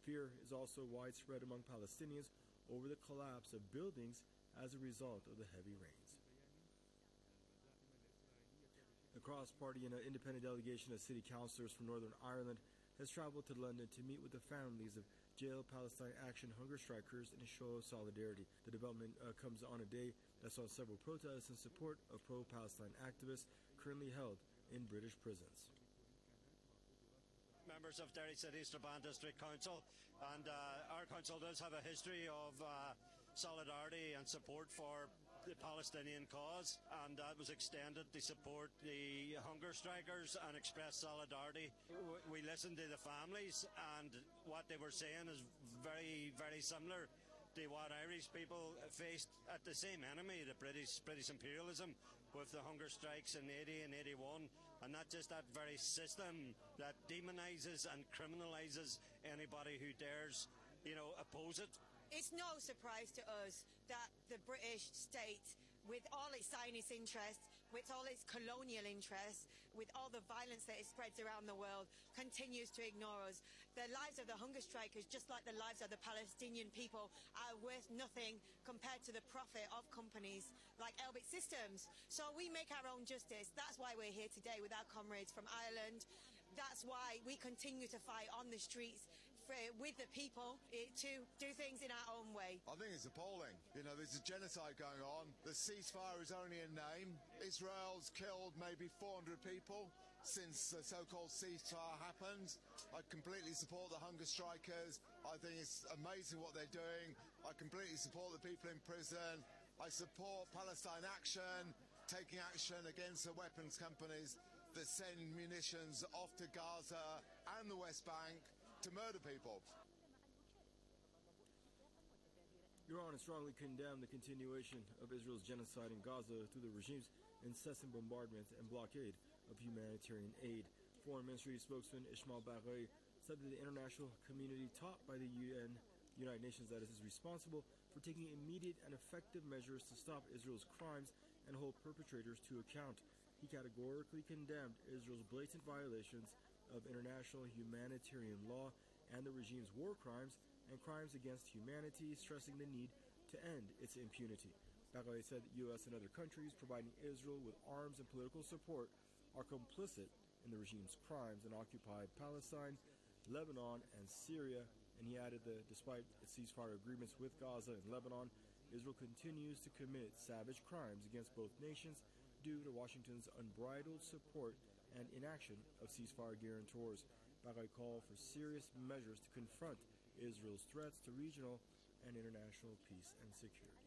Fear is also widespread among Palestinians over the collapse of buildings as a result of the heavy rains. The cross-party and independent delegation of city councillors from Northern Ireland has traveled to London to meet with the families of jailed Palestine Action hunger strikers in a show of solidarity. The development comes on a day that saw several protests in support of pro-Palestine activists currently held in British prisons. Members of Derry City Strabane District Council, and our council does have a history of solidarity and support for the Palestinian cause, and that was extended to support the hunger strikers and express solidarity. We listened to the families, and what they were saying is very, very similar to what Irish people faced at the same enemy, the British imperialism, with the hunger strikes in 80 and 81, and not just that very system that demonises and criminalises anybody who dares, oppose it. It's no surprise to us that the British state, with all its Zionist interests, with all its colonial interests, with all the violence that it spreads around the world, continues to ignore us. The lives of the hunger strikers, just like the lives of the Palestinian people, are worth nothing compared to the profit of companies like Elbit Systems. So we make our own justice. That's why we're here today with our comrades from Ireland. That's why we continue to fight on the streets with the people to do things in our own way. I think it's appalling. There's a genocide going on. The ceasefire is only a name. Israel's killed maybe 400 people since the so-called ceasefire happened. I completely support the hunger strikers. I think it's amazing what they're doing. I completely support the people in prison. I support Palestine Action, taking action against the weapons companies that send munitions off to Gaza and the West Bank to murder people. Iran has strongly condemned the continuation of Israel's genocide in Gaza through the regime's incessant bombardment and blockade of humanitarian aid. Foreign Ministry spokesman Ismail Baghai said that the international community taught by the United Nations that it is responsible for taking immediate and effective measures to stop Israel's crimes and hold perpetrators to account. He categorically condemned Israel's blatant violations of international humanitarian law and the regime's war crimes and crimes against humanity, stressing the need to end its impunity. Baghai said the U.S. and other countries providing Israel with arms and political support are complicit in the regime's crimes in occupied Palestine, Lebanon, and Syria, and he added that despite its ceasefire agreements with Gaza and Lebanon, Israel continues to commit savage crimes against both nations due to Washington's unbridled support and inaction of ceasefire guarantors. Baghai called for serious measures to confront Israel's threats to regional and international peace and security.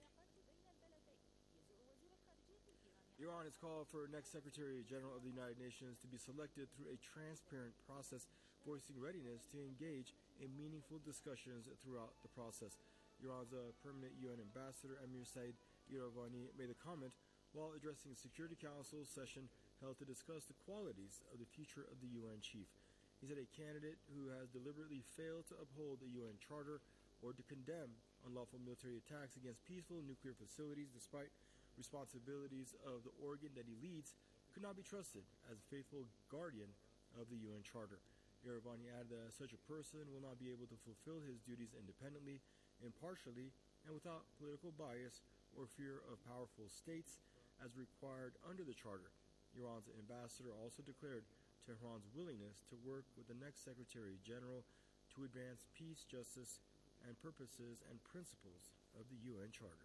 Iran has called for next Secretary General of the United Nations to be selected through a transparent process, voicing readiness to engage in meaningful discussions throughout the process. Iran's permanent UN ambassador Amir Said Iravani made the comment while addressing the Security Council session held to discuss the qualities of the future of the UN chief. He said a candidate who has deliberately failed to uphold the UN Charter or to condemn unlawful military attacks against peaceful nuclear facilities despite responsibilities of the organ that he leads could not be trusted as a faithful guardian of the UN Charter. Iravani added that such a person will not be able to fulfill his duties independently, impartially, and without political bias or fear of powerful states as required under the Charter. Iran's ambassador also declared Tehran's willingness to work with the next Secretary General to advance peace, justice, and purposes and principles of the UN Charter.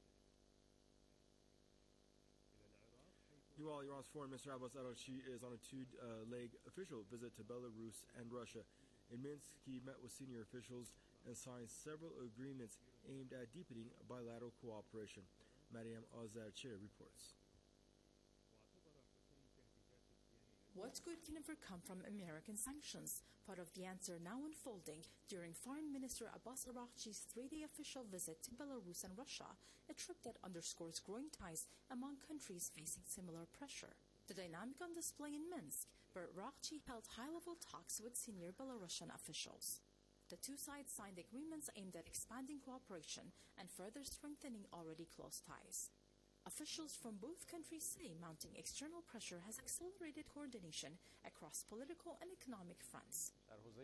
Meanwhile, Iran's Foreign Minister Abbas Araghchi is on a two-leg official visit to Belarus and Russia. In Minsk, he met with senior officials and signed several agreements aimed at deepening bilateral cooperation. Mariam Azarche reports. What good can ever come from American sanctions? Part of the answer now unfolding during Foreign Minister Abbas Araghchi's three-day official visit to Belarus and Russia, a trip that underscores growing ties among countries facing similar pressure. The dynamic on display in Minsk, where Araghchi held high-level talks with senior Belarusian officials. The two sides signed agreements aimed at expanding cooperation and further strengthening already close ties. Officials from both countries say mounting external pressure has accelerated coordination across political and economic fronts.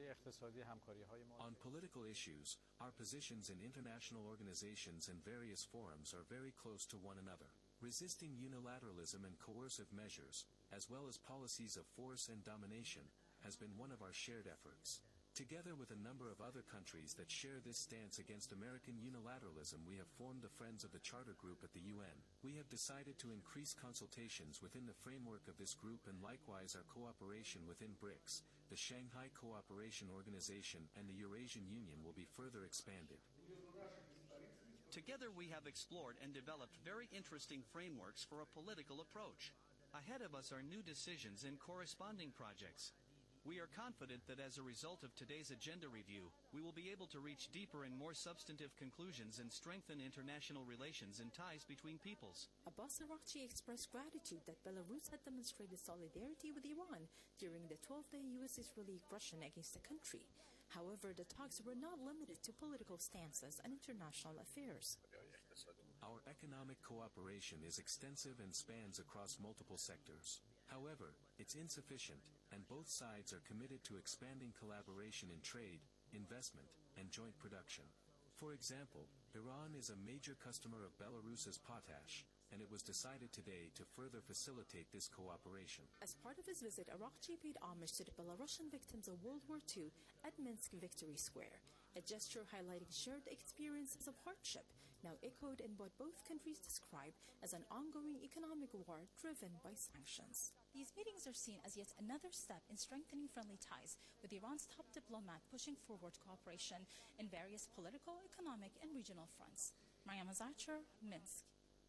On political issues, our positions in international organizations and various forums are very close to one another. Resisting unilateralism and coercive measures, as well as policies of force and domination, has been one of our shared efforts. Together with a number of other countries that share this stance against American unilateralism, we have formed the Friends of the Charter Group at the UN. We have decided to increase consultations within the framework of this group, and likewise our cooperation within BRICS, the Shanghai Cooperation Organization, and the Eurasian Union will be further expanded. Together we have explored and developed very interesting frameworks for a political approach. Ahead of us are new decisions and corresponding projects. We are confident that as a result of today's agenda review, we will be able to reach deeper and more substantive conclusions and strengthen international relations and ties between peoples. Abbas Araghchi expressed gratitude that Belarus had demonstrated solidarity with Iran during the 12-day U.S.-Israeli aggression against the country. However, the talks were not limited to political stances and international affairs. Our economic cooperation is extensive and spans across multiple sectors. However, it's insufficient, and both sides are committed to expanding collaboration in trade, investment, and joint production. For example, Iran is a major customer of Belarus's potash, and it was decided today to further facilitate this cooperation. As part of his visit, Araghchi paid homage to the Belarusian victims of World War II at Minsk Victory Square, a gesture highlighting shared experiences of hardship, now echoed in what both countries describe as an ongoing economic war driven by sanctions. These meetings are seen as yet another step in strengthening friendly ties with Iran's top diplomat pushing forward cooperation in various political, economic, and regional fronts. Mariam Azarcher, Minsk.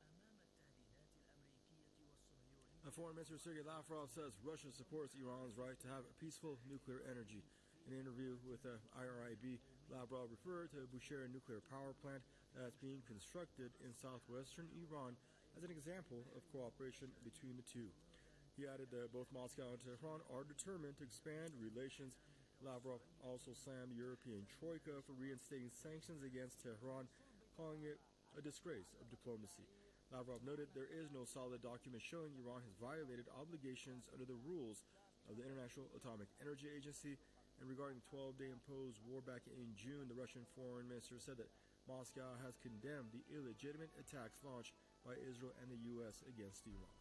Foreign Minister Sergei Lavrov says Russia supports Iran's right to have peaceful nuclear energy. In an interview with IRIB, Lavrov referred to Bushehr nuclear power plant that's being constructed in southwestern Iran as an example of cooperation between the two. He added that both Moscow and Tehran are determined to expand relations. Lavrov also slammed the European Troika for reinstating sanctions against Tehran, calling it a disgrace of diplomacy. Lavrov noted there is no solid document showing Iran has violated obligations under the rules of the International Atomic Energy Agency. And regarding the 12-day imposed war back in June, the Russian foreign minister said that Moscow has condemned the illegitimate attacks launched by Israel and the U.S. against Iran.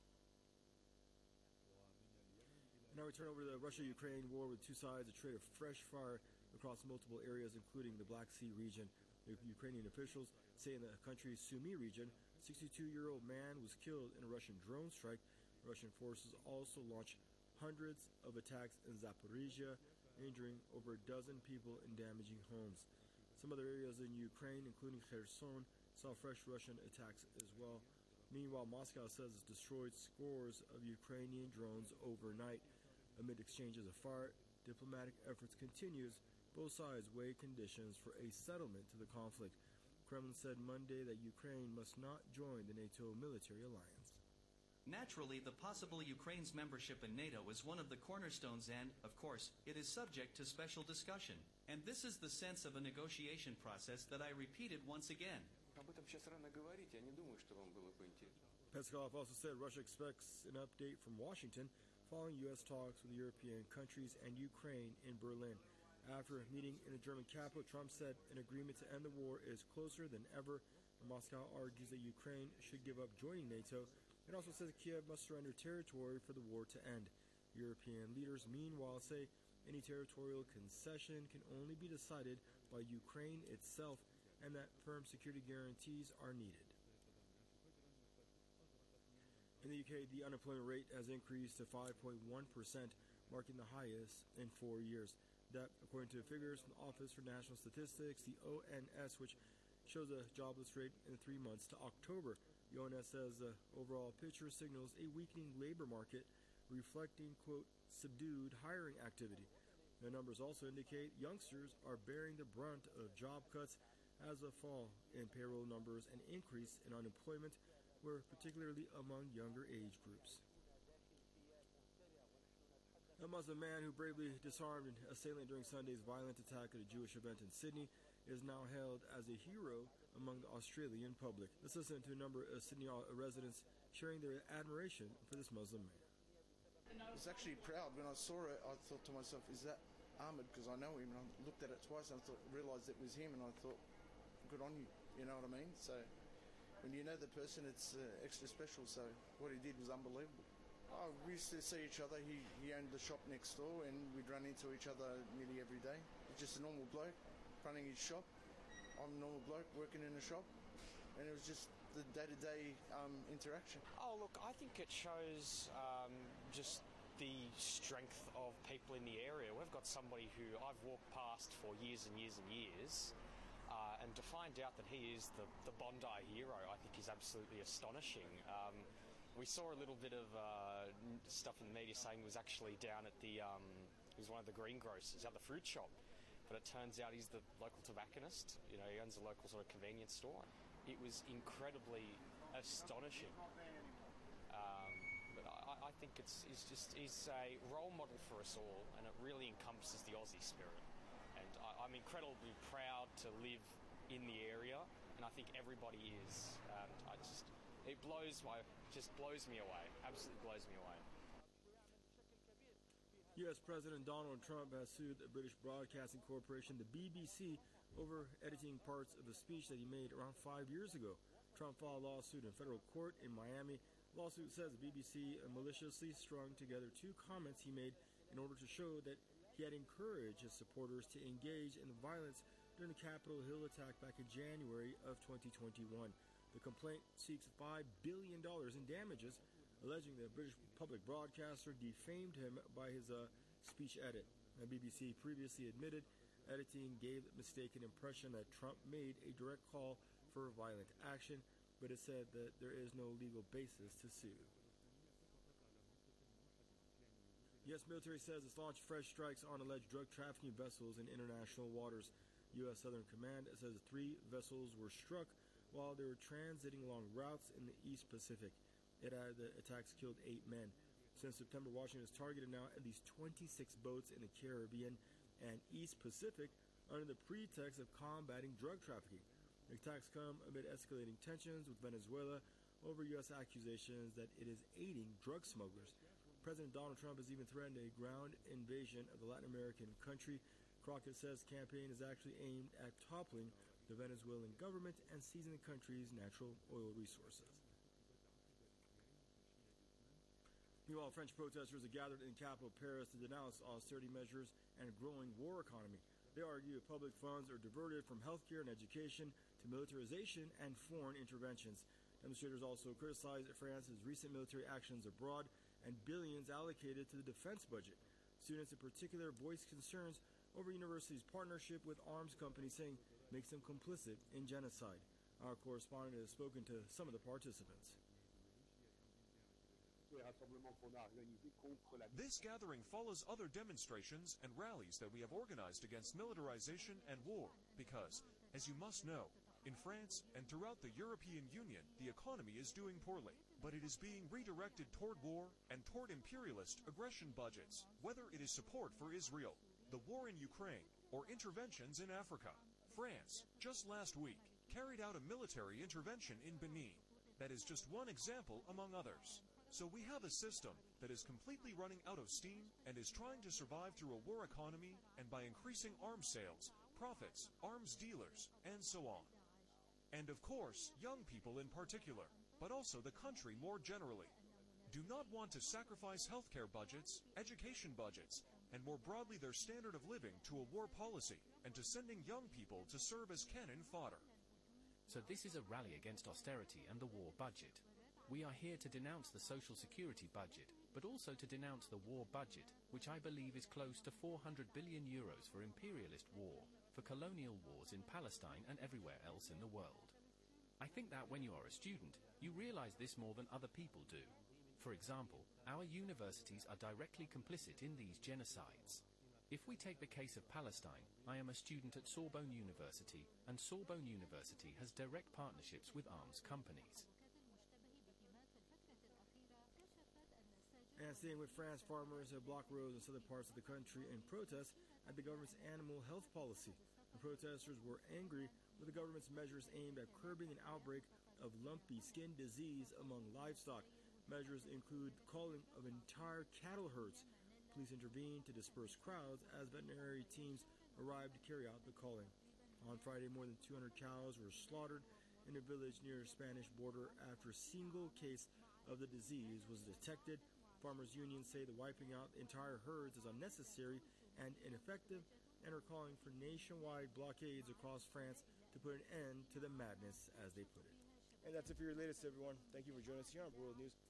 Now we turn over to the Russia-Ukraine war with two sides, a trade of fresh fire across multiple areas, including the Black Sea region. The Ukrainian officials say in the country's Sumy region, a 62-year-old man was killed in a Russian drone strike. Russian forces also launched hundreds of attacks in Zaporizhia, injuring over a dozen people and damaging homes. Some other areas in Ukraine, including Kherson, saw fresh Russian attacks as well. Meanwhile, Moscow says it's destroyed scores of Ukrainian drones overnight. Amid exchanges of fire, diplomatic efforts continues. Both sides weigh conditions for a settlement to the conflict. Kremlin said Monday that Ukraine must not join the NATO military alliance. Naturally, the possible Ukraine's membership in NATO is one of the cornerstones and, of course, it is subject to special discussion. And this is the sense of a negotiation process that I repeated once again. Peskov also said Russia expects an update from Washington following U.S. talks with European countries and Ukraine in Berlin. After a meeting in the German capital, Trump said an agreement to end the war is closer than ever. Moscow argues that Ukraine should give up joining NATO. It also says Kiev must surrender territory for the war to end. European leaders, meanwhile, say any territorial concession can only be decided by Ukraine itself and that firm security guarantees are needed. In the UK, the unemployment rate has increased to 5.1%, marking the highest in 4 years. That, according to figures from the Office for National Statistics, the ONS, which shows a jobless rate in 3 months to October. The ONS says the overall picture signals a weakening labor market, reflecting, quote, subdued hiring activity. The numbers also indicate youngsters are bearing the brunt of job cuts as a fall in payroll numbers and increase in unemployment were particularly among younger age groups. A Muslim man who bravely disarmed an assailant during Sunday's violent attack at a Jewish event in Sydney is now hailed as a hero among the Australian public. Let's listen to a number of Sydney residents sharing their admiration for this Muslim man. I was actually proud when I saw it. I thought to myself, is that Ahmed? Because I know him, and I looked at it twice and I realised it was him, and I thought, good on you, you know what I mean? So when you know the person, it's extra special. So what he did was unbelievable. Oh, we used to see each other. He owned the shop next door, and we'd run into each other nearly every day. He's just a normal bloke running his shop. I'm a normal bloke working in a shop, and it was just the day-to-day interaction. Oh, look, I think it shows just the strength of people in the area. We've got somebody who I've walked past for years and years and years, and to find out that he is the Bondi hero, I think is absolutely astonishing. We saw a little bit of stuff in the media saying he was actually down at he was one of the greengrocers at the fruit shop, but it turns out he's the local tobacconist. You know, he owns a local sort of convenience store. It was incredibly astonishing. But I think he's a role model for us all, and it really encompasses the Aussie spirit. And I'm incredibly proud to live in the area, and I think everybody is. And it just blows me away. Absolutely blows me away. U.S. President Donald Trump has sued the British Broadcasting Corporation, the BBC, over editing parts of a speech that he made around 5 years ago. Trump filed a lawsuit in federal court in Miami. The lawsuit says the BBC maliciously strung together two comments he made in order to show that he had encouraged his supporters to engage in violence during the Capitol Hill attack back in January of 2021. The complaint seeks $5 billion in damages, alleging that British public broadcaster defamed him by his speech edit. The BBC previously admitted editing gave the mistaken impression that Trump made a direct call for violent action, but it said that there is no legal basis to sue. U.S. military says it's launched fresh strikes on alleged drug trafficking vessels in international waters. U.S. Southern Command says 3 vessels were struck while they were transiting along routes in the East Pacific. It added that attacks killed 8 men. Since September, Washington has targeted now at least 26 boats in the Caribbean and East Pacific under the pretext of combating drug trafficking. The attacks come amid escalating tensions with Venezuela over U.S. accusations that it is aiding drug smugglers. President Donald Trump has even threatened a ground invasion of the Latin American country. Crockett says the campaign is actually aimed at toppling the Venezuelan government and seizing the country's natural oil resources. Meanwhile, French protesters have gathered in capital Paris to denounce austerity measures and a growing war economy. They argue that public funds are diverted from healthcare and education to militarization and foreign interventions. Demonstrators also criticized France's recent military actions abroad and billions allocated to the defense budget. Students in particular voiced concerns over universities' partnership with arms companies, saying makes them complicit in genocide. Our correspondent has spoken to some of the participants. This gathering follows other demonstrations and rallies that we have organized against militarization and war because, as you must know, in France and throughout the European Union, the economy is doing poorly, but it is being redirected toward war and toward imperialist aggression budgets, whether it is support for Israel, the war in Ukraine, or interventions in Africa. France, just last week, carried out a military intervention in Benin. That is just one example among others. So we have a system that is completely running out of steam and is trying to survive through a war economy and by increasing arms sales, profits, arms dealers, and so on. And of course, young people in particular, but also the country more generally, do not want to sacrifice healthcare budgets, education budgets, and more broadly their standard of living to a war policy and to sending young people to serve as cannon fodder. So this is a rally against austerity and the war budget. We are here to denounce the social security budget, but also to denounce the war budget, which I believe is close to 400 billion euros for imperialist war, for colonial wars in Palestine and everywhere else in the world. I think that when you are a student, you realize this more than other people do. For example, our universities are directly complicit in these genocides. If we take the case of Palestine, I am a student at Sorbonne University, and Sorbonne University has direct partnerships with arms companies. And staying with France, farmers have blocked roads in southern parts of the country in protest at the government's animal health policy. The protesters were angry with the government's measures aimed at curbing an outbreak of lumpy skin disease among livestock. Measures include culling of entire cattle herds. Police intervened to disperse crowds as veterinary teams arrived to carry out the culling. On Friday, more than 200 cows were slaughtered in a village near the Spanish border after a single case of the disease was detected. Farmers' unions say the wiping out entire herds is unnecessary and ineffective and are calling for nationwide blockades across France to put an end to the madness, as they put it. And that's it for your latest, everyone. Thank you for joining us here on World News.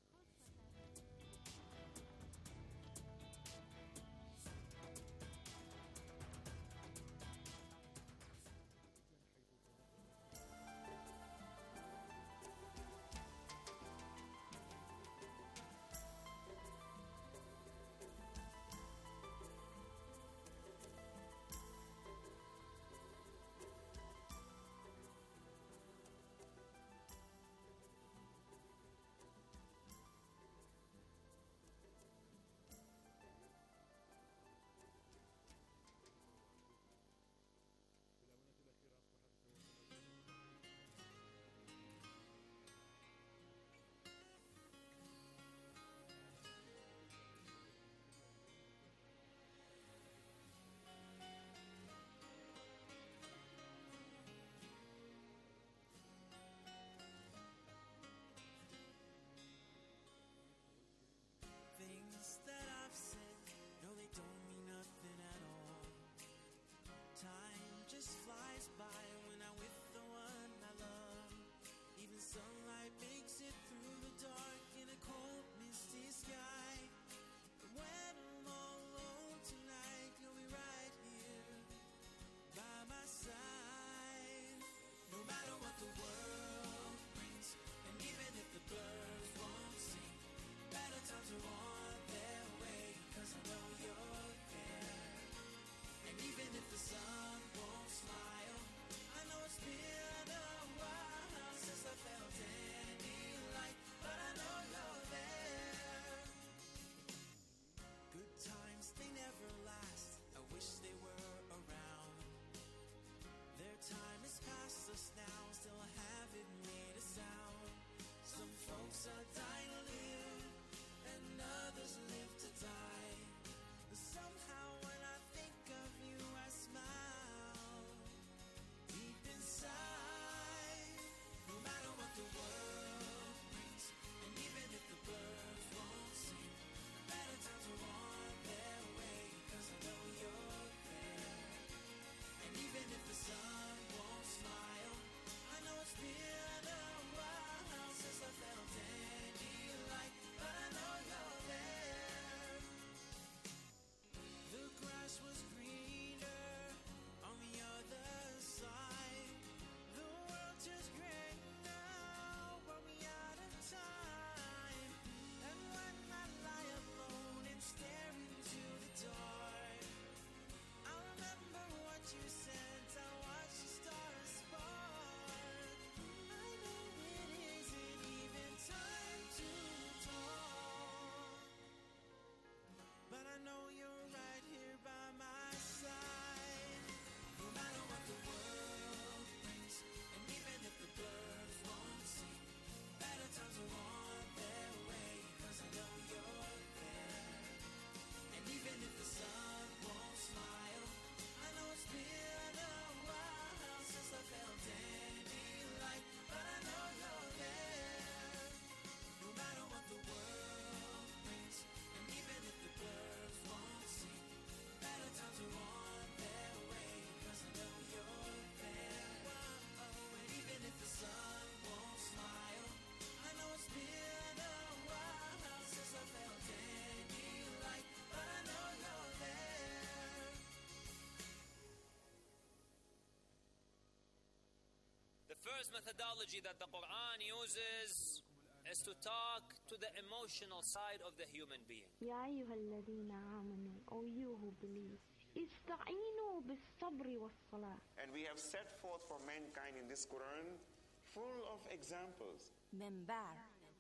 The first methodology that the Quran uses is to talk to the emotional side of the human being. يا أيها الذين آمنوا, O you who believe, استعينوا بالصبر والصلاة. And we have set forth for mankind in this Quran full of examples. Member,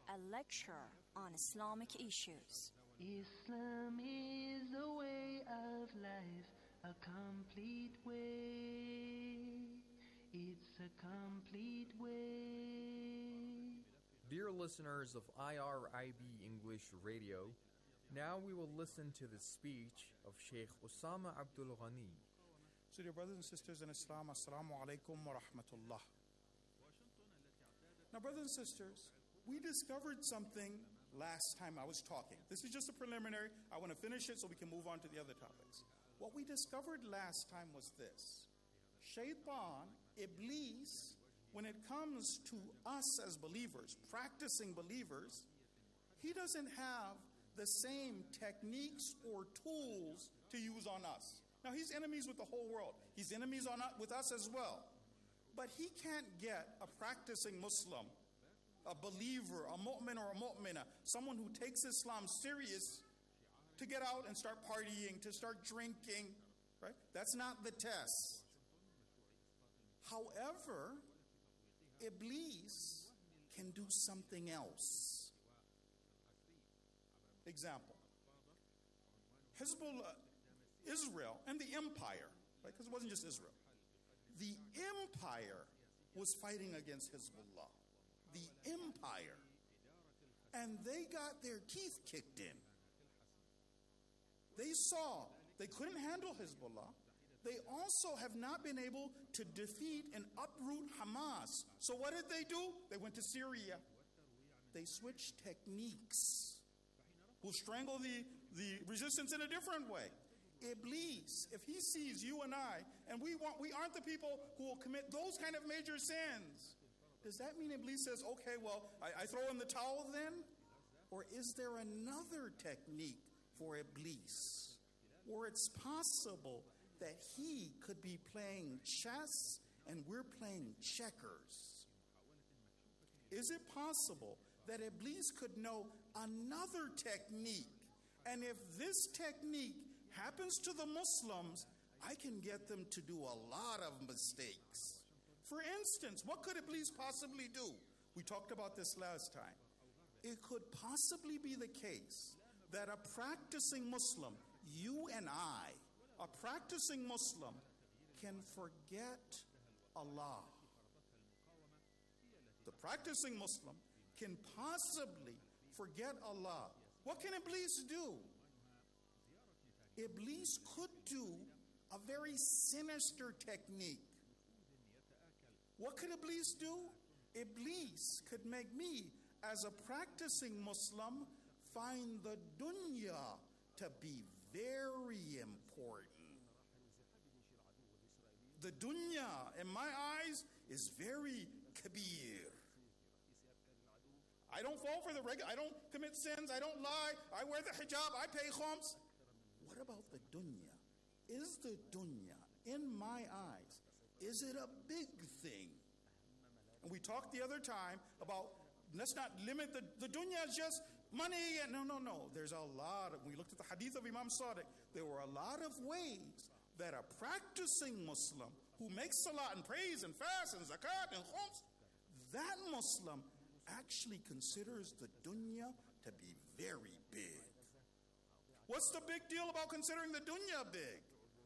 a lecture on Islamic issues. Islam is a way of life, a complete way. It's a complete way. Dear listeners of IRIB English Radio, now we will listen to the speech of Sheikh Osama Abdul Ghani. So dear brothers and sisters in Islam, Assalamu alaikum wa rahmatullah. Now brothers and sisters, we discovered something last time I was talking. This is just a preliminary. I want to finish it so we can move on to the other topics. What we discovered last time was this. Shaitan, Iblis, when it comes to us as believers, practicing believers, he doesn't have the same techniques or tools to use on us. Now, he's enemies with the whole world. He's enemies with us as well. But he can't get a practicing Muslim, a believer, a mu'min or a mu'mina, someone who takes Islam serious, to get out and start partying, to start drinking, right? That's not the test. However, Iblis can do something else. Example. Hezbollah, Israel, and the empire, right? Because it wasn't just Israel. The empire was fighting against Hezbollah. The empire. And they got their teeth kicked in. They saw they couldn't handle Hezbollah. They also have not been able to defeat and uproot Hamas. So what did they do? They went to Syria. They switched techniques. We'll strangle the resistance in a different way. Iblis, if he sees you and I, and we aren't the people who will commit those kind of major sins, does that mean Iblis says, okay, well, I throw in the towel then? Or is there another technique for Iblis, or it's possible that he could be playing chess and we're playing checkers? Is it possible that Iblis could know another technique, and if this technique happens to the Muslims, I can get them to do a lot of mistakes? For instance, what could Iblis possibly do? We talked about this last time. It could possibly be the case that a practicing Muslim, you and I, a practicing Muslim, can forget Allah. The practicing Muslim can possibly forget Allah. What can Iblis do? Iblis could do a very sinister technique. What could Iblis do? Iblis could make me, as a practicing Muslim, find the dunya to be very important. The dunya, in my eyes, is very kabir. I don't fall for the regular, I don't commit sins, I don't lie, I wear the hijab, I pay khums. What about the dunya? Is the dunya, in my eyes, is it a big thing? And we talked the other time about, let's not limit the dunya is just money. And no. There's a lot of, we looked at the hadith of Imam Sadiq, there were a lot of ways that a practicing Muslim who makes salat and prays and fasts and zakat and khums, that Muslim actually considers the dunya to be very big. What's the big deal about considering the dunya big?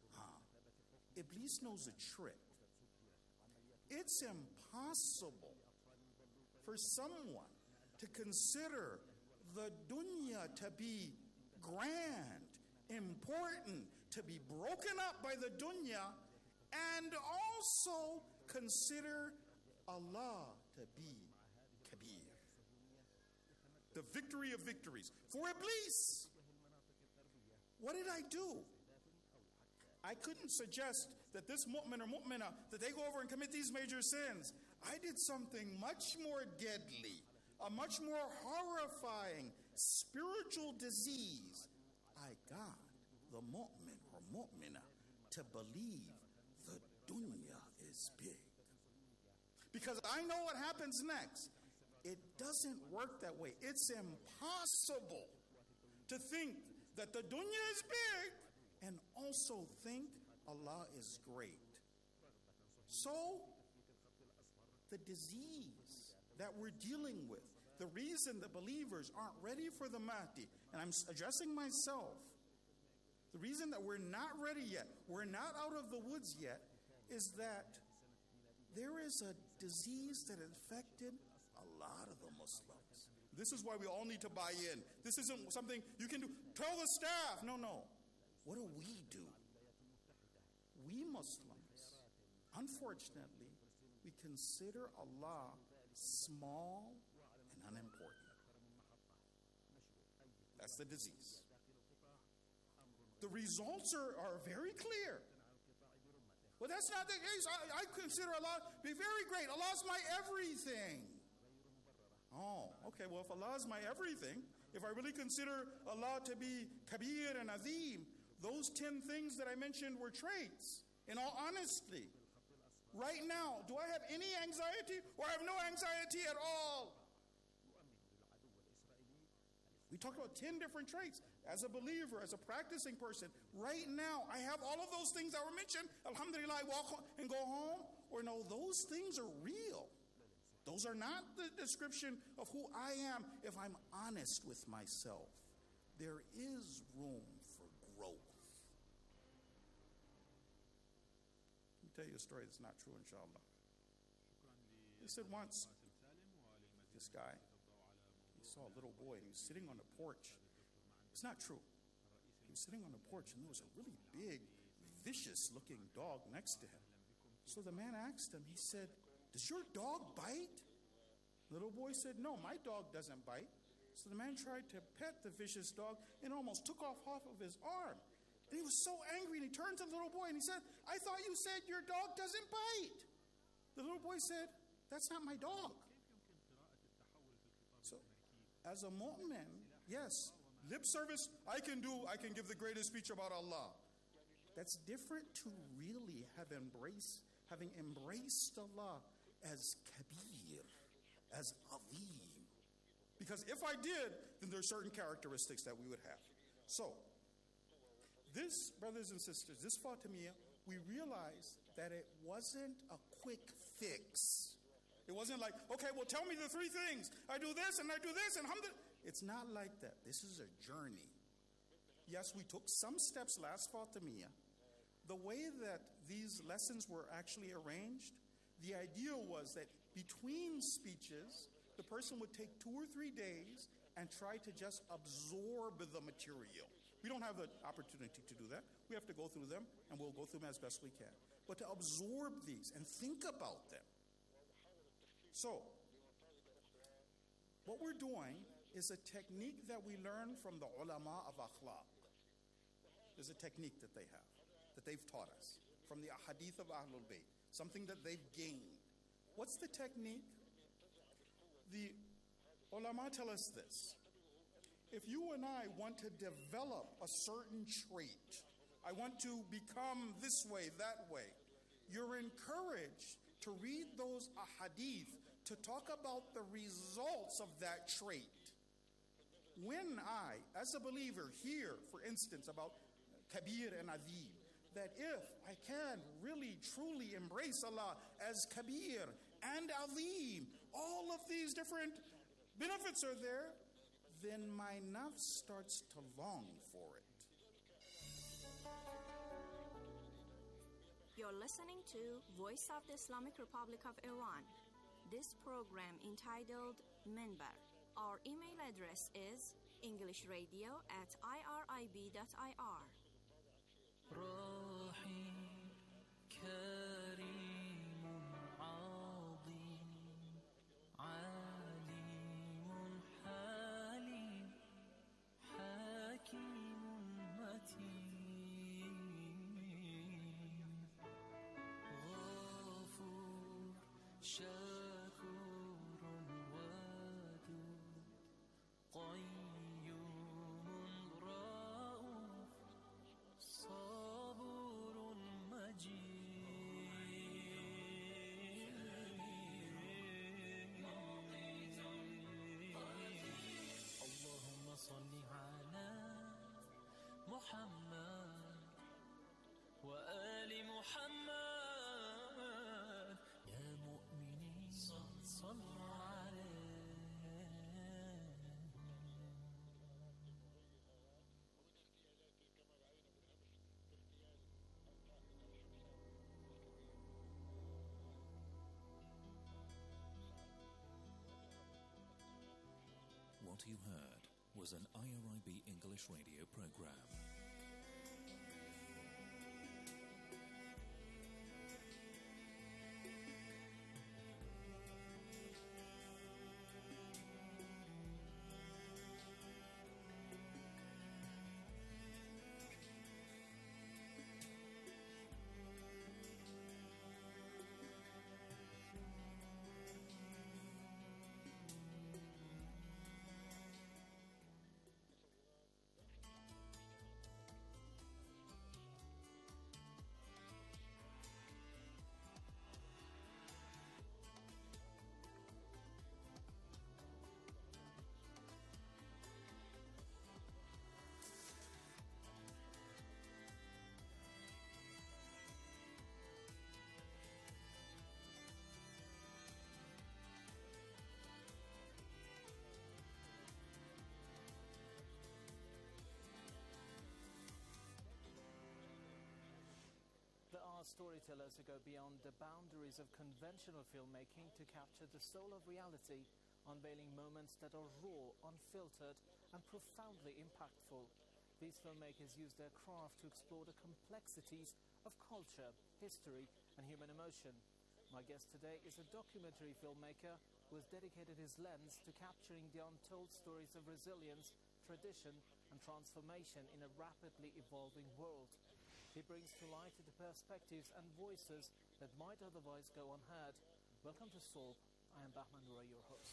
Iblis knows a trick. It's impossible for someone to consider the dunya to be grand, important, to be broken up by the dunya, and also consider Allah to be kabir, the victory of victories. For Iblis, what did I do? I couldn't suggest that this mu'min or mu'mina, that they go over and commit these major sins. I did something much more deadly, a much more horrifying spiritual disease. I got the mu'min or mu'mina to believe the dunya is big. Because I know what happens next. It doesn't work that way. It's impossible to think that the dunya is big and also think Allah is great. So, the disease that we're dealing with, the reason the believers aren't ready for the Mahdi, and I'm addressing myself, the reason that we're not ready yet, we're not out of the woods yet, is that there is a disease that infected a lot of the Muslims. This is why we all need to buy in. This isn't something you can do. Tell the staff. No. What do? We Muslims, unfortunately, we consider Allah small and unimportant. That's the disease. The results are very clear. Well, that's not the case. I consider Allah to be very great. Allah's my everything. Oh, okay. Well, if Allah is my everything, if I really consider Allah to be Kabir and Azim, those 10 things that I mentioned were traits. In all honesty, right now, do I have any anxiety or I have no anxiety at all? We talked about 10 different traits. As a believer, as a practicing person, right now, I have all of those things that were mentioned. Alhamdulillah, I walk and go home. Or no, those things are real. Those are not the description of who I am if I'm honest with myself. There is room for growth. Let me tell you a story that's not true, inshallah. He said once, this guy, he saw a little boy and he was sitting on the porch. It's not true. He was sitting on the porch and there was a really big, vicious-looking dog next to him. So the man asked him, he said, "Does your dog bite?" The little boy said, "No, my dog doesn't bite." So the man tried to pet the vicious dog and almost took off half of his arm. And he was so angry and he turned to the little boy and he said, "I thought you said your dog doesn't bite." The little boy said, "That's not my dog." So as a mu'min, yes, lip service, I can give the greatest speech about Allah. That's different to really having embraced Allah as Kabir, as Azim. Because if I did, then there are certain characteristics that we would have. So, this, brothers and sisters, this Fatimiyya, we realized that it wasn't a quick fix. It wasn't like, okay, well, tell me the 3 things. I do this and I do this and it's not like that. This is a journey. Yes, we took some steps last Fatimiyya. The way that these lessons were actually arranged, the idea was that between speeches, the person would take 2 or 3 days and try to just absorb the material. We don't have the opportunity to do that. We have to go through them, and we'll go through them as best we can. But to absorb these and think about them. So, what we're doing is a technique that we learn from the ulama of akhlaq. There's a technique that they have, that they've taught us, from the ahadith of Ahlul Bayt, something that they've gained. What's the technique? The ulama tell us this. If you and I want to develop a certain trait, I want to become this way, that way, you're encouraged to read those ahadith to talk about the results of that trait. When I, as a believer, hear, for instance, about Kabir and Azim, that if I can really, truly embrace Allah as Kabir and Azim, all of these different benefits are there, then my nafs starts to long for it. You're listening to Voice of the Islamic Republic of Iran. This program entitled Minbar. Our email address is englishradio@irib.ir. محمد وآل محمد يا مؤمنين صلوا عليه What you heard was an IRIB English radio program. There are storytellers who go beyond the boundaries of conventional filmmaking to capture the soul of reality, unveiling moments that are raw, unfiltered, and profoundly impactful. These filmmakers use their craft to explore the complexities of culture, history, and human emotion. My guest today is a documentary filmmaker who has dedicated his lens to capturing the untold stories of resilience, tradition, and transformation in a rapidly evolving world. He brings to light the perspectives and voices that might otherwise go unheard. Welcome to SOLP. I am Bahman Noura, your host.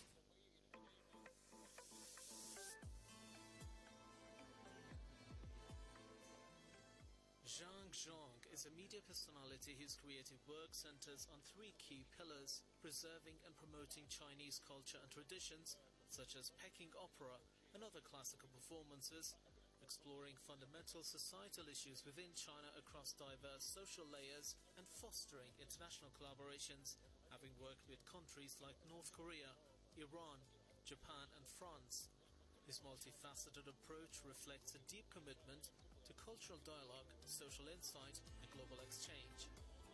Zhang Zhong is a media personality whose creative work centers on three key pillars: preserving and promoting Chinese culture and traditions, such as Peking opera and other classical performances, exploring fundamental societal issues within China across diverse social layers, and fostering international collaborations, having worked with countries like North Korea, Iran, Japan, and France. His multifaceted approach reflects a deep commitment to cultural dialogue, social insight, and global exchange.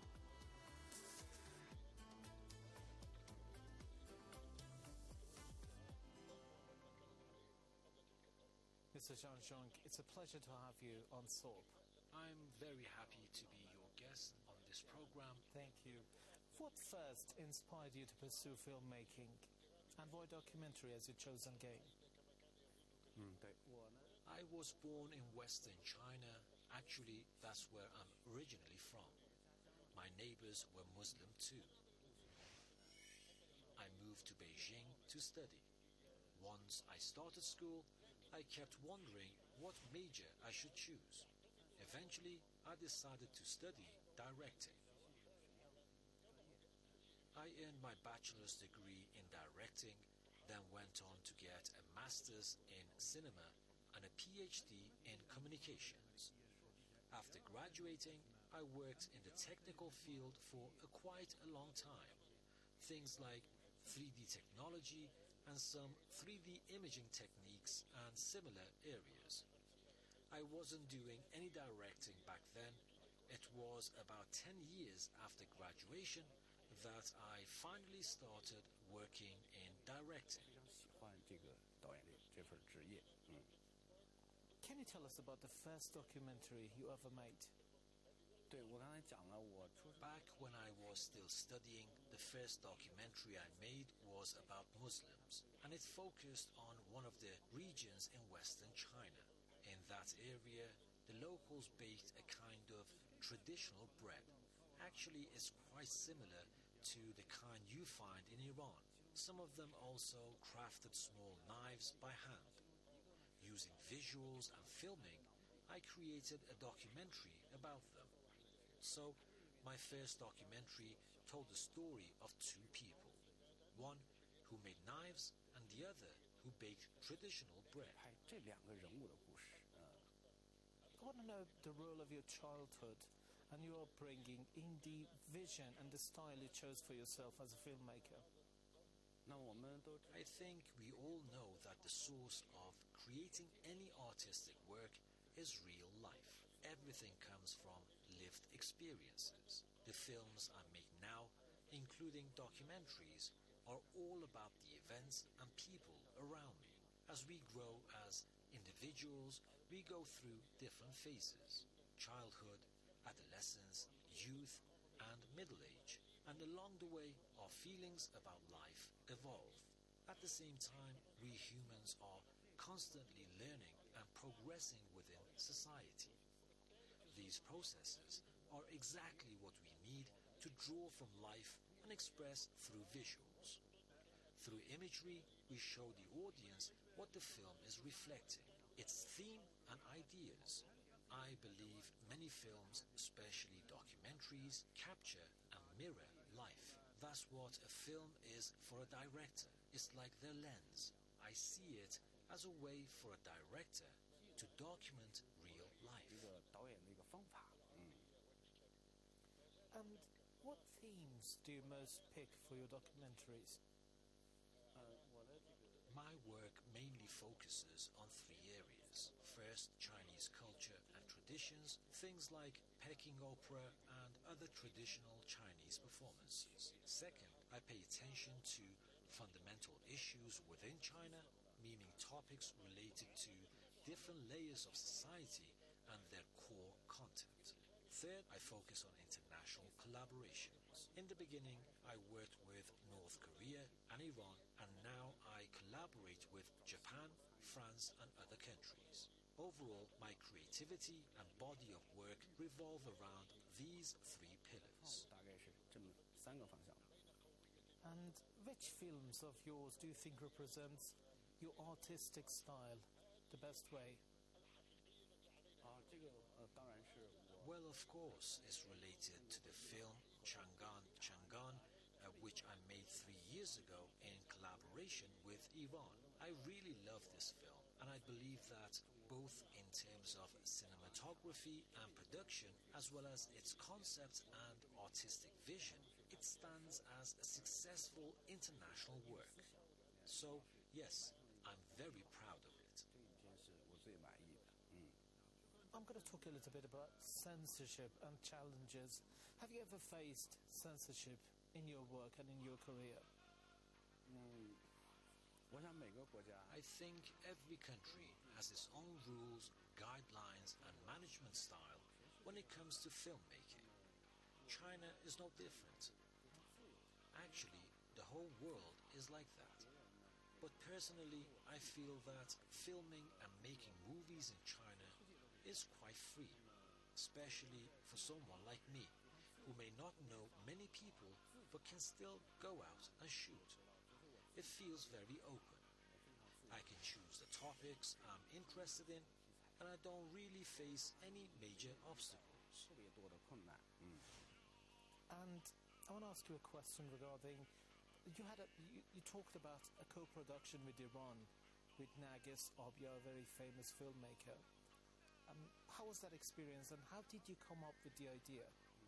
Mr. Zhang Zhong, it's a pleasure to have you on SOLP. I'm very happy to be your guest on this program. Thank you. What first inspired you to pursue filmmaking, and why documentary as your chosen game? I was born in Western China. Actually, that's where I'm originally from. My neighbors were Muslim too. I moved to Beijing to study. Once I started school, I kept wondering what major I should choose. Eventually, I decided to study directing. I earned my bachelor's degree in directing, then went on to get a master's in cinema and a PhD in communications. After graduating, I worked in the technical field for quite a long time. Things like 3D technology and some 3D imaging techniques and similar areas. I wasn't doing any directing back then. It was about 10 years after graduation that I finally started working in directing. Can you tell us about the first documentary you ever made? Back when I was still studying, the first documentary I made was about Muslims, and it focused on one of the regions in Western China. In that area, the locals baked a kind of traditional bread. Actually, it's quite similar to the kind you find in Iran. Some of them also crafted small knives by hand. Using visuals and filming, I created a documentary about them. So, my first documentary told the story of two people. One who made knives and the other who baked traditional bread. I want to know the role of your childhood and your upbringing in the vision and the style you chose for yourself as a filmmaker. I think we all know that the source of creating any artistic work is real life. Everything comes from lived experiences. The films I make now, including documentaries, are all about the events and people around me. As we grow as individuals, we go through different phases: childhood, adolescence, youth, and middle age. And along the way, our feelings about life evolve. At the same time, we humans are constantly learning and progressing within society. These processes are exactly what we need to draw from life and express through visuals. Through imagery, we show the audience what the film is reflecting, its theme and ideas. I believe many films, especially documentaries, capture and mirror life. That's what a film is for a director. It's like their lens. I see it as a way for a director to document real life. And what themes do you most pick for your documentaries? My work mainly focuses on three areas. First, Chinese culture and traditions, things like Peking opera and other traditional Chinese performances. Second, I pay attention to fundamental issues within China, meaning topics related to different layers of society and their core content. Third, I focus on international collaborations. In the beginning, I worked with North Korea and Iran, and now I collaborate with Japan, France, and other countries. Overall, my creativity and body of work revolve around these three pillars. And which films of yours do you think represents your artistic style the best way? Well, of course, it's related to the film Chang'an, which I made 3 years ago in collaboration with Iran. I really love this film, and I believe that both in terms of cinematography and production, as well as its concept and artistic vision, it stands as a successful international work. So, yes, I'm very proud of it. I'm going to talk a little bit about censorship and challenges. Have you ever faced censorship in your work and in your career? I think every country has its own rules, guidelines, and management style when it comes to filmmaking. China is no different. Actually, the whole world is like that. But personally, I feel that filming and making movies in China is quite free, especially for someone like me, who may not know many people but can still go out and shoot. It feels very open. I can choose the topics I'm interested in, and I don't really face any major obstacles. And I want to ask you a question regarding, you talked about a co-production with Iran, with Nargis Abyar, a very famous filmmaker. How was that experience, and how did you come up with the idea?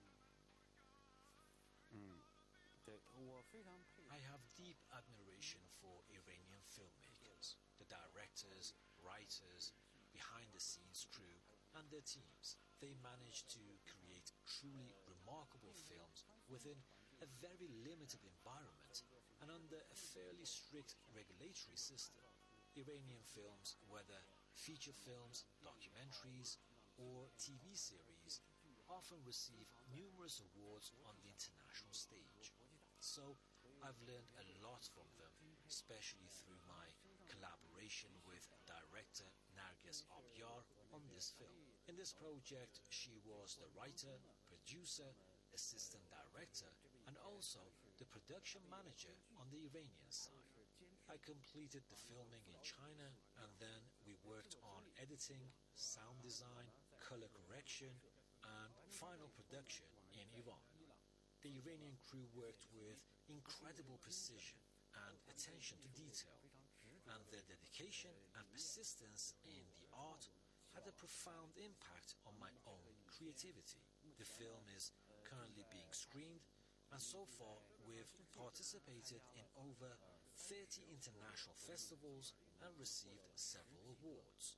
I have deep admiration for Iranian filmmakers, the directors, writers, behind-the-scenes crew, and their teams. They managed to create truly remarkable films within a very limited environment and under a fairly strict regulatory system. Iranian films, whether feature films, documentaries, or TV series, often receive numerous awards on the international stage. So, I've learned a lot from them, especially through my collaboration with director Nargis Abyar on this film. In this project, she was the writer, producer, assistant director, and also the production manager on the Iranian side. I completed the filming in China, and then we worked on editing, sound design, color correction, and final production in Iran. The Iranian crew worked with incredible precision and attention to detail, and their dedication and persistence in the art had a profound impact on my own creativity. The film is currently being screened, and so far we've participated in over 30 international festivals and received several awards.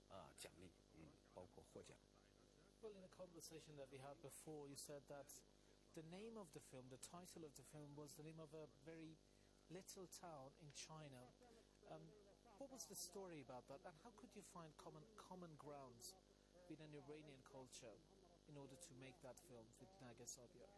Well, in a conversation that we had before, you said that the name of the film, the title of the film, was the name of a very little town in China. What was the story about that, and how could you find common grounds with an Iranian culture in order to make that film with Narges Abyar?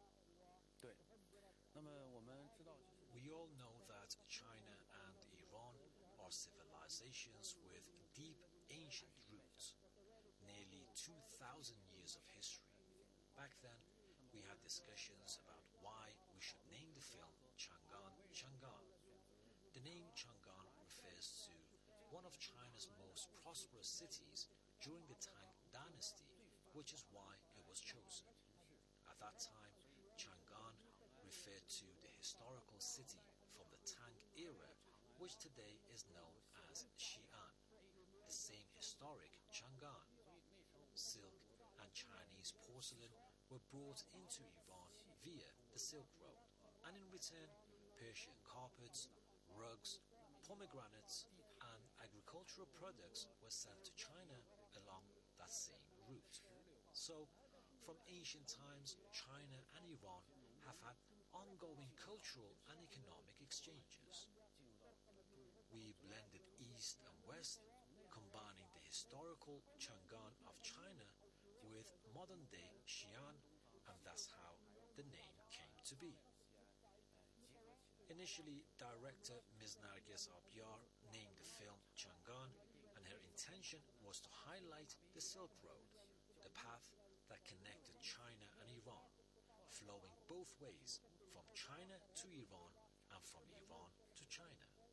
We all know that China and Iran are civilizations with deep ancient roots, nearly 2,000 years of history. Back then, we had discussions about why we should name the film Chang'an Chang'an. The name Chang'an refers to one of China's most prosperous cities during the Tang Dynasty, which is why it was chosen. At that time, Chang'an referred to the historical city from the Tang era, which today is known as Xi'an, the same historic Chang'an. Silk and Chinese porcelain were brought into Iran via the Silk Road, and in return, Persian carpets, rugs, pomegranates, and agricultural products were sent to China along that same route. So, from ancient times, China and Iran have had ongoing cultural and economic exchanges. We blended East and West, combining the historical Chang'an of China with modern-day Xi'an, and that's how the name came to be. Initially, director Ms. Narges Abyar named the film Chang'an, and her intention was to highlight the Silk Road, the path that connected China and Iran, flowing both ways, from China to Iran and from Iran to China.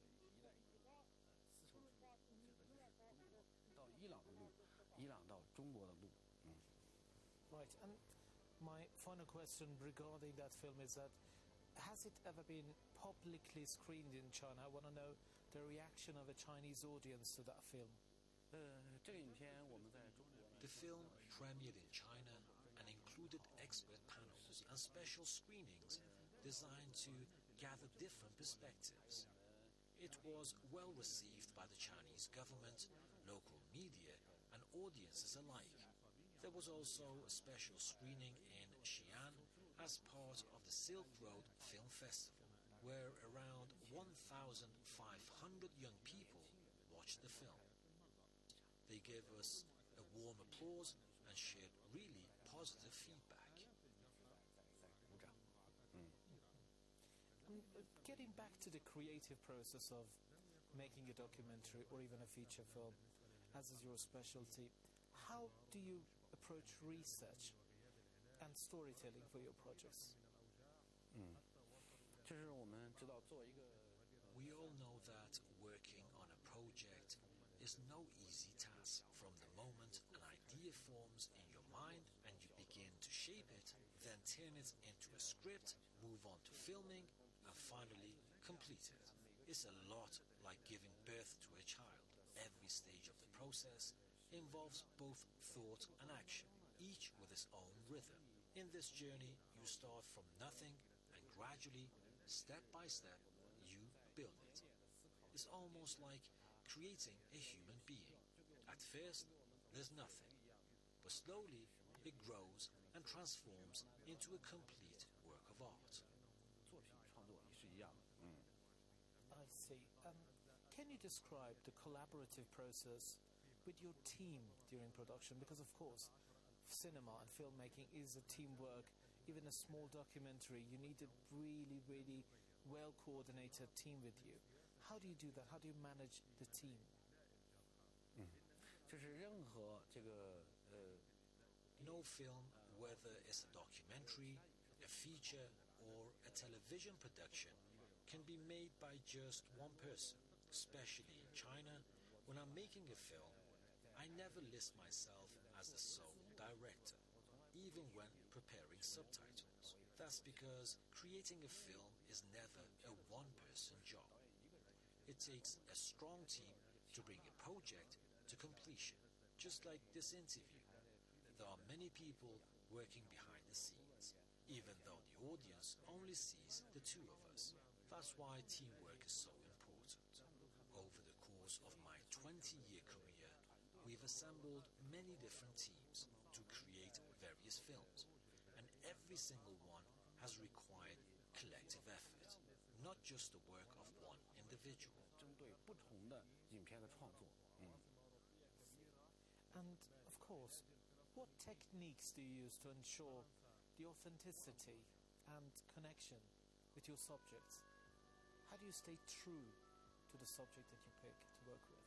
Right, and my final question regarding that film is that, has it ever been publicly screened in China? I want to know the reaction of a Chinese audience to that film. The film premiered in China and included expert panels and special screenings designed to gather different perspectives. It was well received by the Chinese government, local media, and audiences alike. There was also a special screening in Xi'an as part of the Silk Road Film Festival, where around 1,500 young people watched the film. They gave us a warm applause and shared really positive feedback. Getting back to the creative process of making a documentary or even a feature film, as is your specialty, how do you approach research and storytelling for your projects? We all know that working on a project is no easy task. From the moment an idea forms in your mind and you begin to shape it, then turn it into a script, move on to filming, and finally complete it. It's a lot like giving birth to a child. Every stage of the process involves both thought and action, each with its own rhythm. In this journey, you start from nothing and gradually, step by step, you build it. It's almost like creating a human being. At first, there's nothing, but slowly it grows and transforms into a complete work of art. I see. Can you describe the collaborative process with your team during production? Because of course, cinema and filmmaking is a teamwork. Even a small documentary, you need a really, really well-coordinated team with you. How do you do that? How do you manage the team? No film, whether it's a documentary, a feature, or a television production, can be made by just one person. Especially in China, when I'm making a film, I never list myself as the sole director, even when preparing subtitles. That's because creating a film is never a one-person job. It takes a strong team to bring a project to completion, just like this interview. There are many people working behind the scenes, even though the audience only sees the two of us. That's why teamwork is so important. Over the course of my 20-year career, we've assembled many different teams to create various films, and every single one has required collective effort, not just the work of one individual. individual. 针对不同的影片的创作。 And of course, what techniques do you use to ensure the authenticity and connection with your subjects? How do you stay true to the subject that you pick to work with?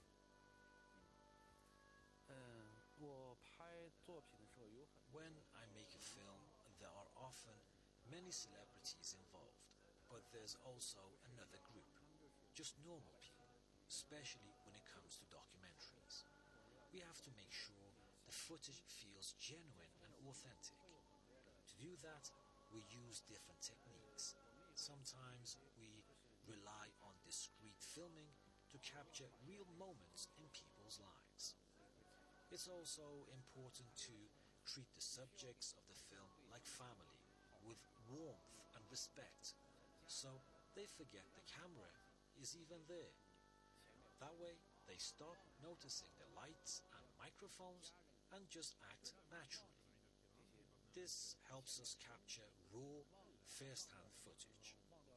我拍作品的时候有很 When I make a film, there are often many celebrities involved, but there's also another group, just normal people, especially when it comes to documentaries. We have to make sure the footage feels genuine and authentic. To do that, we use different techniques. Sometimes we rely on discreet filming to capture real moments in people's lives. It's also important to treat the subjects of the film like family, with warmth and respect, so they forget the camera is even there. That way, they stop noticing the lights and microphones and just act naturally. This helps us capture raw, first-hand footage.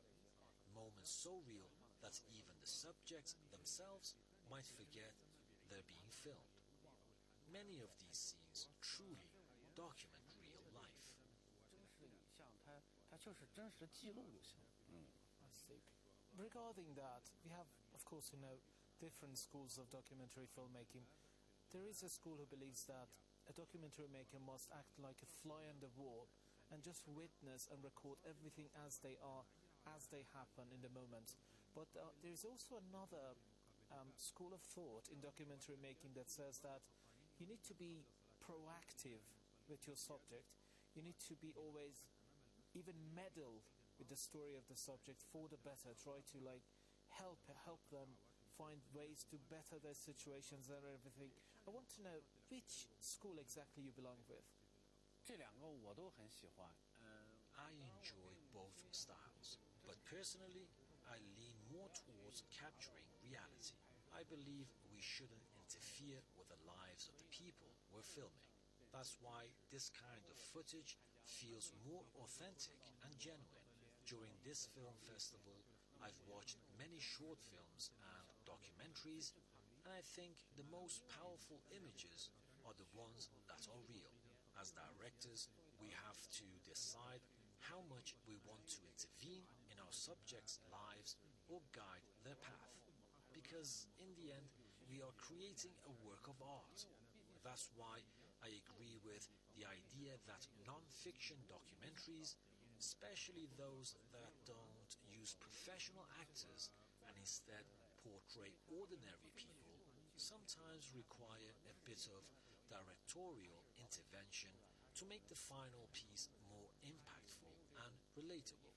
Moments so real that even the subjects themselves might forget they're being filmed. Many of these scenes truly document real life. 真实影像，它就是真实记录就行。 I see. Regarding that, we have, of course, different schools of documentary filmmaking. There is a school who believes that a documentary maker must act like a fly on the wall and just witness and record everything as they are, as they happen in the moment. But there's also another school of thought in documentary making that says that you need to be proactive with your subject. You need to be always even meddle with the story of the subject for the better. Try to help them find ways to better their situations and everything. I want to know which school exactly you belong with. 这两个我都很喜欢。 I enjoy both styles, but personally, I lean more towards capturing reality. I believe we shouldn't interfere with the lives of the people we're filming. That's why this kind of footage feels more authentic and genuine. During this film festival, I've watched many short films and documentaries, and I think the most powerful images are the ones that are real. As directors, we have to decide how much we want to intervene in our subjects' lives or guide their path. Because in the end, we are creating a work of art. That's why I agree with the idea that non-fiction documentaries, especially those that don't use professional actors and instead portray ordinary people, sometimes require a bit of directorial intervention to make the final piece more impactful and relatable.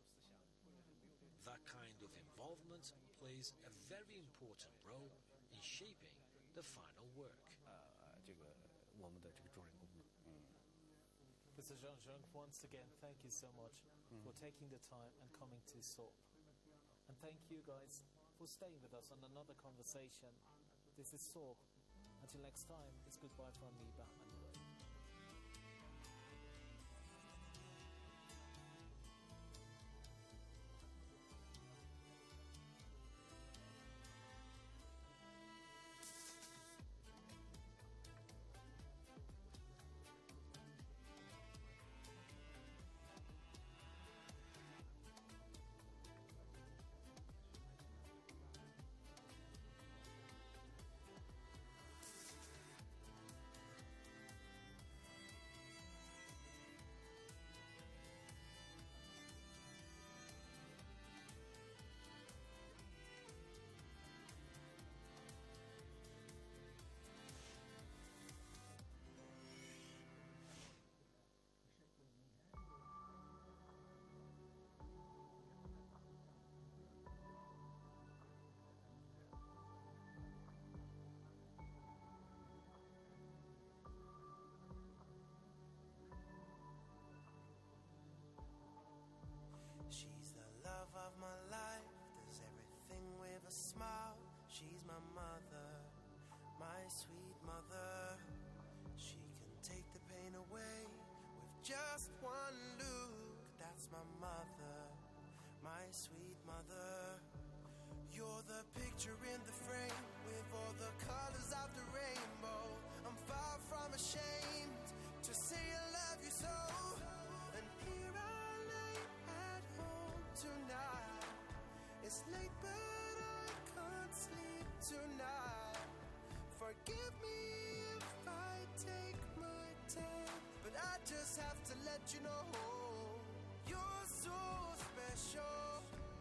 That kind of involvement plays a very important role in shaping the final work. 我们的这个主人公。 Mr. Zhang Zheng, once again, thank you so much for taking the time and coming to SORP. And thank you guys for staying with us on another conversation. This is SORP. Until next time, it's goodbye from me, Bahman Ray. She's the love of my life, does everything with a smile. She's my mother, my sweet mother. She can take the pain away with just one look. That's my mother, my sweet mother. You're You're the picture in the frame with all the colors of the rainbow. I'm far from ashamed to say I love you so. And here I lay at home tonight. It's late but I can't sleep tonight. Forgive me if I take my time, but I just have to let you know you're so special.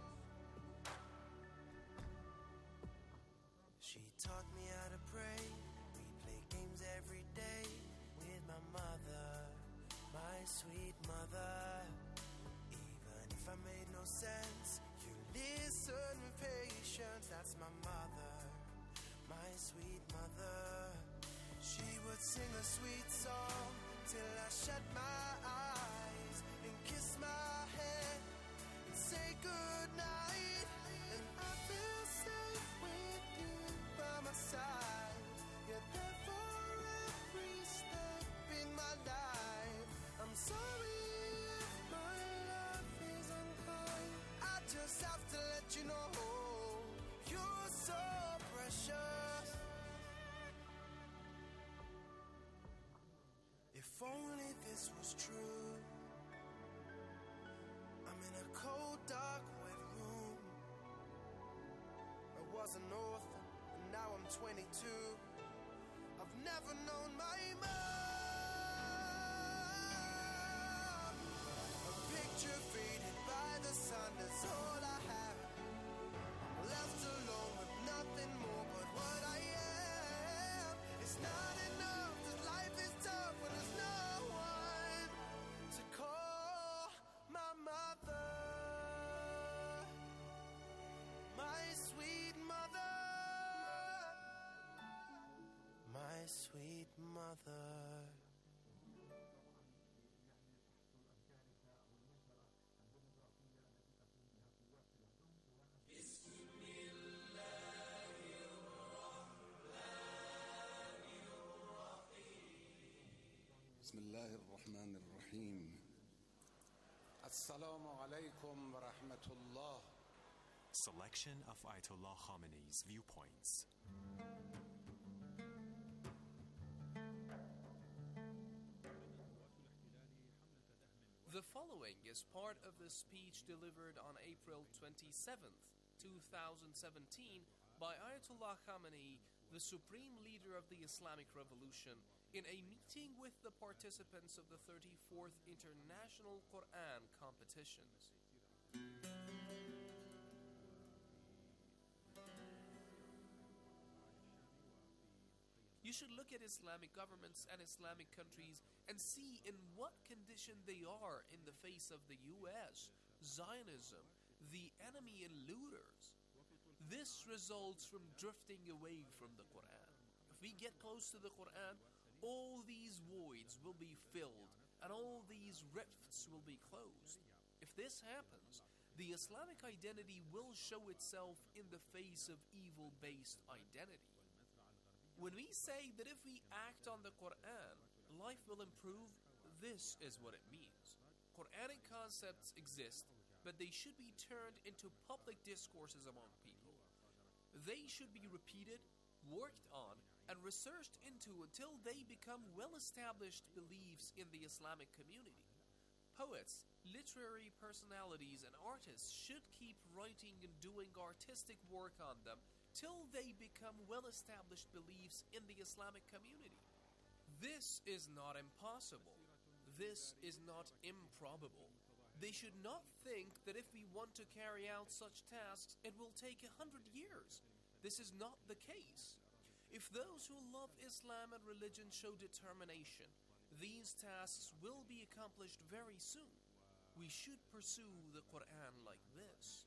She taught me how to pray. We play games every day with my mother, my sweet mother. Even if I made no sense, you listen with patience. That's my mother, my sweet mother. She would sing a sweet song till I shut my eyes and kiss my head and say goodnight. And I feel safe with you by my side. You're there for every step in my life. I'm sorry if my love is unkind. I just have to let you know you're so precious. If only this was true. I'm in a cold, dark, wet room. I was an orphan, and now I'm 22. I've never known my mom. A picture faded by the sun, that's all I have. I'm left alone with nothing more but what I am. It's not enough, 'cause life is tough when there's no one to call my mother, my sweet mother, my sweet mother. بسم الله الرحمن الرحيم. السلام عليكم ورحمة الله. Selection of Ayatollah Khamenei's viewpoints. The following is part of the speech delivered on April 27th, 2017 by Ayatollah Khamenei, the supreme leader of the Islamic Revolution, in a meeting with the participants of the 34th International Quran Competitions. You should look at Islamic governments and Islamic countries and see in what condition they are in the face of the US, Zionism, the enemy and looters. This results from drifting away from the Quran. If we get close to the Quran, all these voids will be filled and all these rifts will be closed. If this happens, the Islamic identity will show itself in the face of evil-based identity. When we say that if we act on the Quran, life will improve, this is what it means. Quranic concepts exist, but they should be turned into public discourses among people. They should be repeated, worked on, and researched into until they become well-established beliefs in the Islamic community. Poets, literary personalities, and artists should keep writing and doing artistic work on them till they become well-established beliefs in the Islamic community. This is not impossible. This is not improbable. They should not think that if we want to carry out such tasks, it will take 100 years. This is not the case. If those who love Islam and religion show determination, these tasks will be accomplished very soon. We should pursue the Quran like this.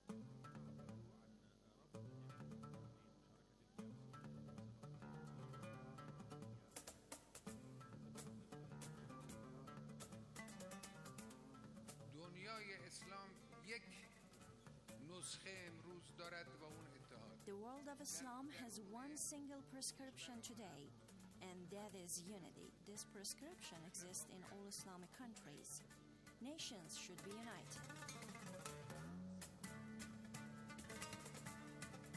دنیای اسلام یک نسخه امروز دارد و اون The world of Islam has one single prescription today, and that is unity. This prescription exists in all Islamic countries. Nations should be united.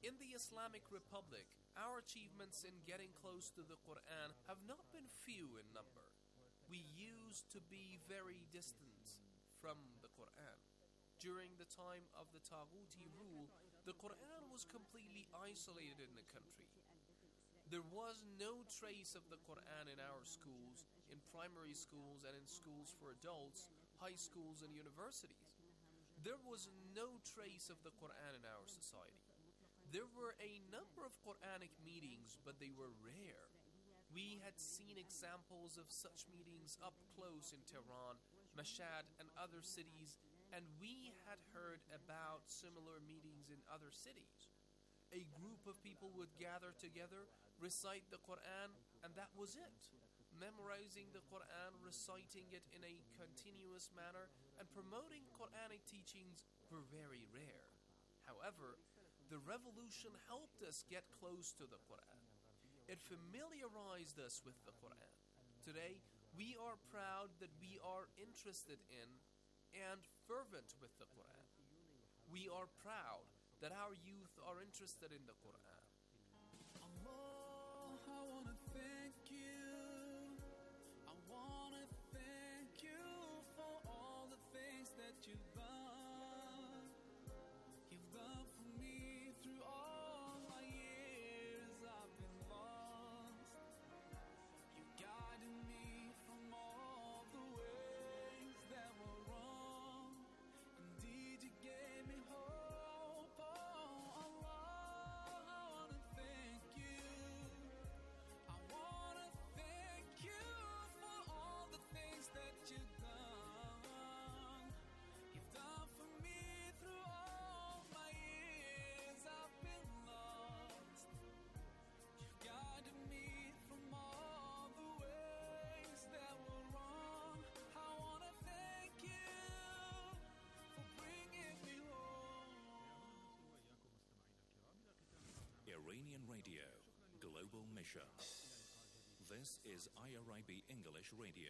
In the Islamic Republic, our achievements in getting close to the Quran have not been few in number. We used to be very distant from the Quran. During the time of the Taghuti rule, the Quran was completely isolated in the country. There was no trace of the Quran in our schools, in primary schools and in schools for adults, high schools and universities. There was no trace of the Quran in our society. There were a number of Quranic meetings, but they were rare. We had seen examples of such meetings up close in Tehran, Mashhad, and other cities, and we had heard about similar meetings in other cities. A group of people would gather together, recite the Quran, and that was it. Memorizing the Quran, reciting it in a continuous manner, and promoting Quranic teachings were very rare. However, the revolution helped us get close to the Quran. It familiarized us with the Quran. Today, we are proud that we are interested in and fervent with the Quran. We are proud that our youth are interested in the Quran. Allah, I want to thank you. I want to thank you for all the things that you've done. You've done for me through all my years I've been lost. You guided me from all the ways that were wrong. Indeed, you gave me hope. Oh, Allah, I want to thank you. I want to thank you for all the things that you've done. You've done for me through all my years I've been lost. You've guided me from all the ways that were wrong. I want to thank you for bringing me home. Iranian Radio, Global Mission. This is IRIB English Radio.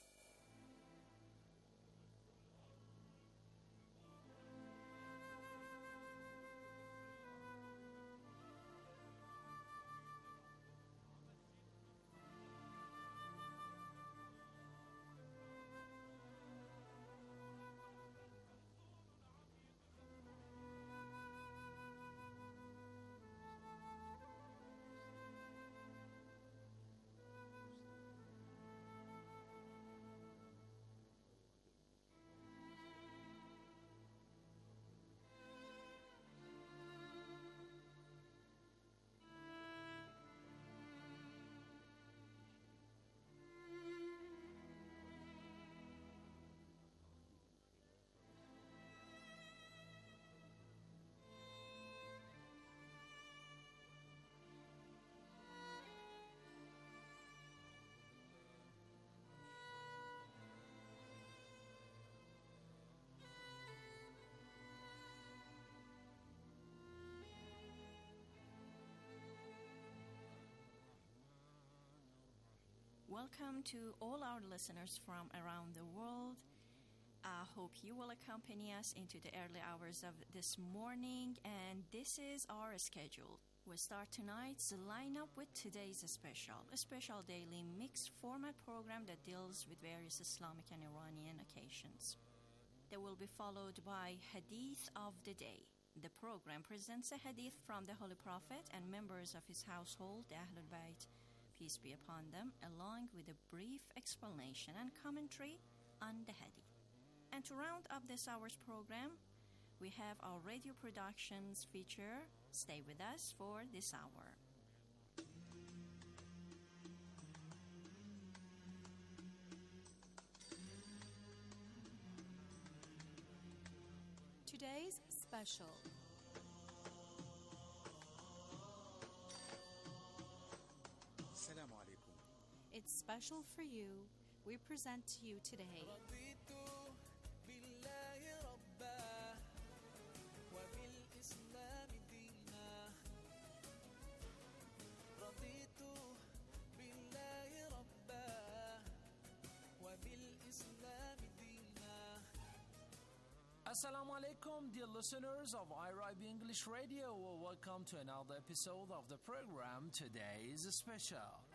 Welcome to all our listeners from around the world. I hope you will accompany us into the early hours of this morning, and this is our schedule. We'll start tonight's lineup with today's a special daily mixed format program that deals with various Islamic and Iranian occasions. They will be followed by Hadith of the Day. The program presents a hadith from the Holy Prophet and members of his household, the Ahlul Bayt, peace be upon them, along with a brief explanation and commentary on the hadith. And to round up this hour's program, we have our radio productions feature. Stay with us for this hour. Today's special. Assalamu alaikum. It's special for you. We present to you today. Assalamu alaikum, dear listeners of IRIB English Radio. Welcome to another episode of the program. Today is special.